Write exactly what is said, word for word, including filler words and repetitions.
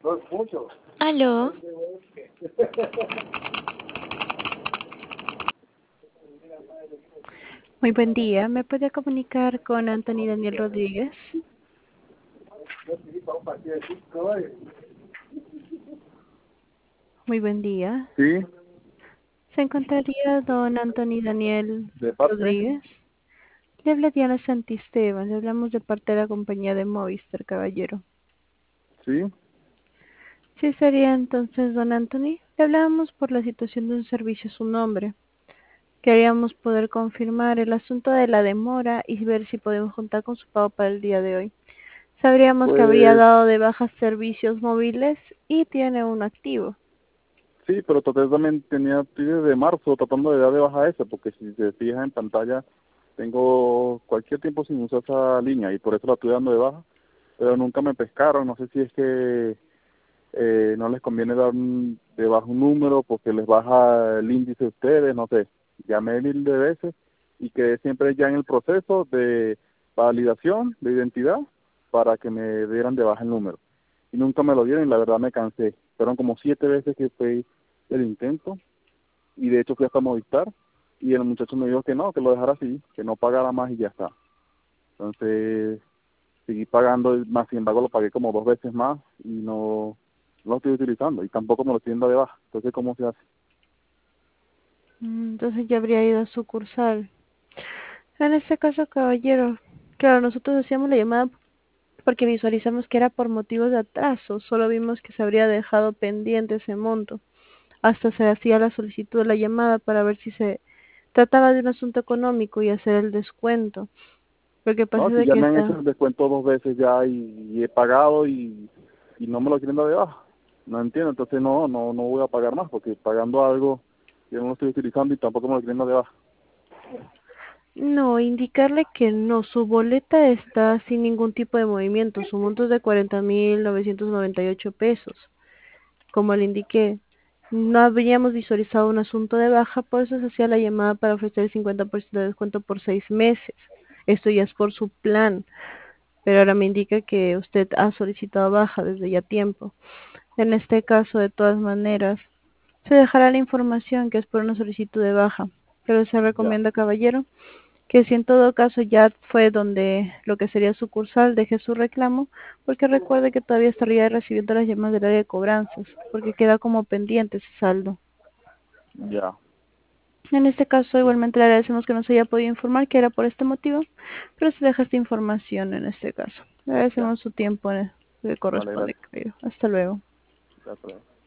Aló, Muy buen día. ¿Me puede comunicar con Anthony Daniel Rodríguez? Muy buen día. Sí, ¿Se encontraría don Anthony Daniel de parte, Rodríguez? Le habla Diana Santisteban. Le hablamos de parte de la compañía de Movistar, caballero. sí, Sí, sería entonces don Anthony. Le hablábamos por la situación de un servicio a su nombre. Queríamos poder confirmar el asunto de la demora y ver si podemos juntar con su pago para el día de hoy. Sabríamos que habría pues dado de baja servicios móviles y tiene uno activo. sí, pero todavía también tenía, estoy desde marzo tratando de dar de baja esa, porque si se fija en pantalla, tengo cualquier tiempo sin usar esa línea y por eso la estoy dando de baja, pero nunca me pescaron, no sé si es que eh, no les conviene dar un- de baja un número porque les baja el índice a ustedes, no sé, llamé mil de veces y quedé siempre ya en el proceso de validación de identidad para que me dieran de baja el número. Y nunca me lo dieron y la verdad me cansé. Fueron como siete veces que fue el intento y de hecho fui hasta Movistar y el muchacho me dijo que no, que lo dejara así, que no pagara más y ya está. Entonces seguí pagando, más sin embargo lo pagué como dos veces más y no, no lo estoy utilizando y tampoco me lo estoy dando de baja. Entonces, ¿cómo se hace? Mm, Entonces ya habría ido a sucursal. En este caso, caballero, claro, nosotros hacíamos la llamada porque visualizamos que era por motivos de atraso. Solo vimos que se habría dejado pendiente ese monto. Hasta se hacía la solicitud de la llamada para ver si se trataba de un asunto económico y hacer el descuento. Lo que pasa No, es si de ya que me han hecho está... el descuento dos veces ya y, y he pagado y, y no me lo quieren dar de baja. No entiendo, entonces no, no, no voy a pagar más porque pagando algo que no lo estoy utilizando y tampoco me lo quieren dar de baja. No, indicarle que no, su boleta está sin ningún tipo de movimiento. Su monto es de cuarenta mil novecientos noventa y ocho pesos. Como le indiqué, no habríamos visualizado un asunto de baja, por eso se hacía la llamada para ofrecer el cincuenta por ciento de descuento por seis meses. Esto ya es por su plan, pero ahora me indica que usted ha solicitado baja desde ya tiempo. En este caso, de todas maneras, se dejará la información que es por una solicitud de baja, pero se Ya, recomienda, caballero, que si en todo caso ya fue donde lo que sería sucursal, deje su reclamo, porque recuerde que todavía estaría recibiendo las llamadas del área de cobranzas, porque queda como pendiente ese saldo. ya. En este caso, igualmente le agradecemos que nos haya podido informar que era por este motivo, pero se deja esta información en este caso. Le Ya, agradecemos su tiempo eh, que vale, corresponde, gracias. caballero. Hasta luego. Ya, hasta luego.